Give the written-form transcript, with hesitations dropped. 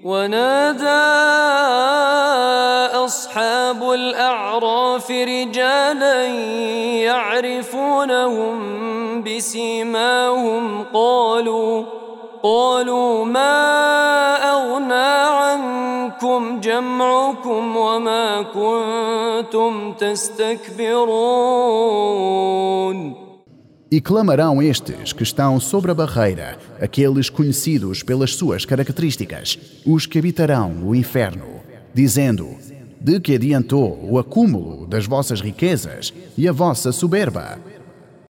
ونادى أصحاب الأعراف رجالا يعرفونهم بسيماهم قالوا ما أغنى عنكم جمعكم وما كنتم تستكبرون. E clamarão estes que estão sobre a barreira, aqueles conhecidos pelas suas características, os que habitarão o inferno, dizendo: de que adiantou o acúmulo das vossas riquezas e a vossa soberba?